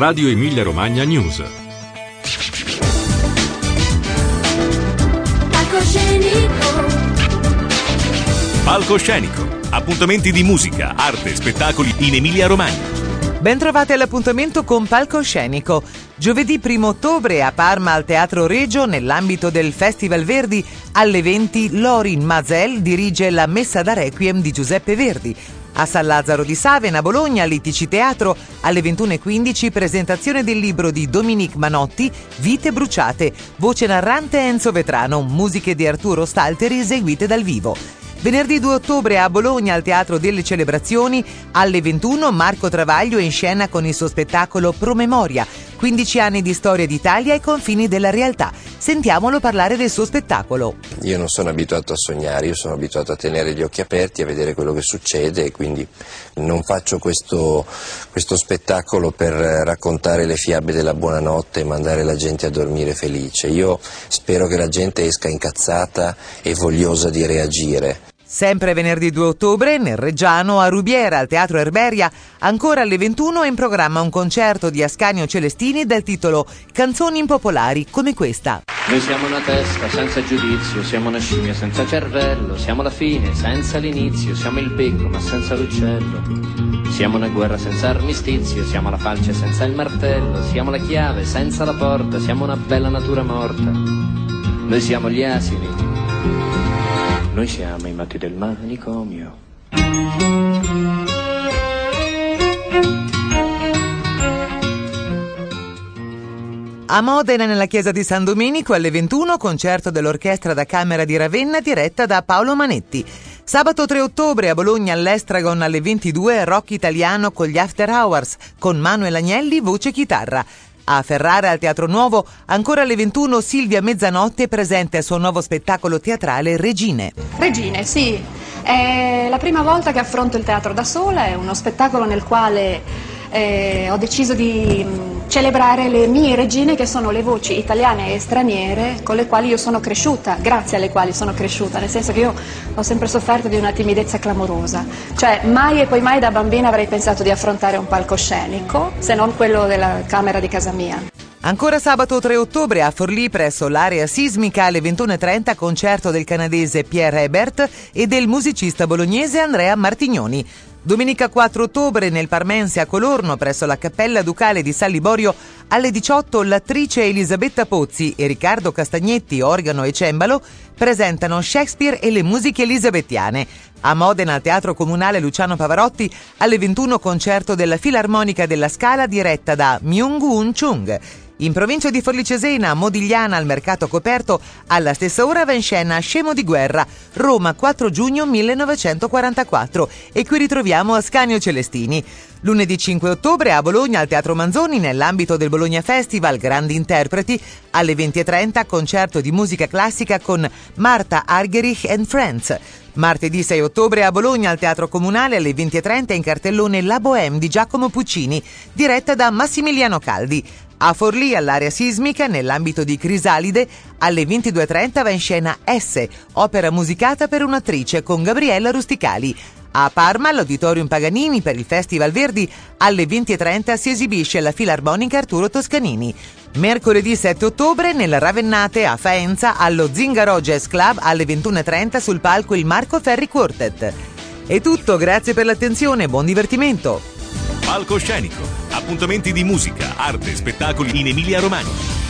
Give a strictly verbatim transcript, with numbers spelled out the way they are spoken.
Radio Emilia Romagna News. Palcoscenico. Palcoscenico. Appuntamenti di musica, arte e spettacoli in Emilia Romagna. Ben trovati all'appuntamento con Palcoscenico. Giovedì primo ottobre a Parma al Teatro Regio, nell'ambito del Festival Verdi, alle venti Lorin Mazel dirige la Messa da Requiem di Giuseppe Verdi. A San Lazzaro di Savena, a Bologna, all'Itici Teatro, alle ventuno e quindici presentazione del libro di Dominique Manotti, Vite bruciate, voce narrante Enzo Vetrano, musiche di Arturo Stalteri eseguite dal vivo. Venerdì due ottobre a Bologna al Teatro delle Celebrazioni, alle ventuno Marco Travaglio è in scena con il suo spettacolo Promemoria, quindici anni di storia d'Italia ai confini della realtà. Sentiamolo parlare del suo spettacolo. Io non sono abituato a sognare, io sono abituato a tenere gli occhi aperti, a vedere quello che succede, e quindi non faccio questo, questo spettacolo per raccontare le fiabe della buonanotte e mandare la gente a dormire felice. Io spero che la gente esca incazzata e vogliosa di reagire. Sempre venerdì due ottobre, nel Reggiano, a Rubiera, al Teatro Erberia, ancora alle ventuno è in programma un concerto di Ascanio Celestini dal titolo Canzoni impopolari, come questa. Noi siamo una testa senza giudizio, siamo una scimmia senza cervello, siamo la fine senza l'inizio, siamo il becco ma senza l'uccello. Siamo una guerra senza armistizio, siamo la falce senza il martello, siamo la chiave senza la porta, siamo una bella natura morta. Noi siamo gli asini. Noi siamo i matti del manicomio. A Modena, nella chiesa di San Domenico, alle ventuno, concerto dell'Orchestra da Camera di Ravenna diretta da Paolo Manetti. Sabato tre ottobre a Bologna all'Estragon alle ventidue, rock italiano con gli After Hours, con Manuel Agnelli, voce chitarra. A Ferrara, al Teatro Nuovo, ancora alle ventuno, Silvia Mezzanotte presente al suo nuovo spettacolo teatrale Regine. Regine, sì. È la prima volta che affronto il teatro da sola, è uno spettacolo nel quale eh, ho deciso di mh, celebrare le mie regine, che sono le voci italiane e straniere con le quali io sono cresciuta, grazie alle quali sono cresciuta, nel senso che io ho sempre sofferto di una timidezza clamorosa, cioè mai e poi mai da bambina avrei pensato di affrontare un palcoscenico, se non quello della camera di casa mia. Ancora sabato tre ottobre a Forlì, presso l'area sismica, alle ventuno e trenta, concerto del canadese Pierre Hebert e del musicista bolognese Andrea Martignoni. Domenica quattro ottobre nel Parmense a Colorno, presso la Cappella Ducale di San Liborio, alle diciotto l'attrice Elisabetta Pozzi e Riccardo Castagnetti, organo e cembalo, presentano Shakespeare e le musiche elisabettiane. A Modena, al Teatro Comunale Luciano Pavarotti, alle ventuno concerto della Filarmonica della Scala diretta da Myung-Woo Chung. In provincia di Forlì Cesena, a Modigliana, al Mercato Coperto, alla stessa ora va in scena Scemo di guerra, Roma quattro giugno millenovecentoquarantaquattro, e qui ritroviamo Ascanio Celestini. Lunedì cinque ottobre a Bologna, al Teatro Manzoni, nell'ambito del Bologna Festival Grandi Interpreti, alle venti e trenta concerto di musica classica con Marta Argerich and Friends. Martedì sei ottobre a Bologna, al Teatro Comunale, alle venti e trenta in cartellone La Bohème di Giacomo Puccini, diretta da Massimiliano Caldi. A Forlì, all'area sismica, nell'ambito di Crisalide, alle ventidue e trenta va in scena S, opera musicata per un'attrice con Gabriella Rusticali. A Parma, all'Auditorium Paganini, per il Festival Verdi, alle venti e trenta si esibisce la Filarmonica Arturo Toscanini. Mercoledì sette ottobre, nella Ravennate, a Faenza, allo Zingaro Jazz Club, alle ventuno e trenta sul palco il Marco Ferri Quartet. È tutto, grazie per l'attenzione, buon divertimento! Palcoscenico. Appuntamenti di musica, arte e spettacoli in Emilia Romagna.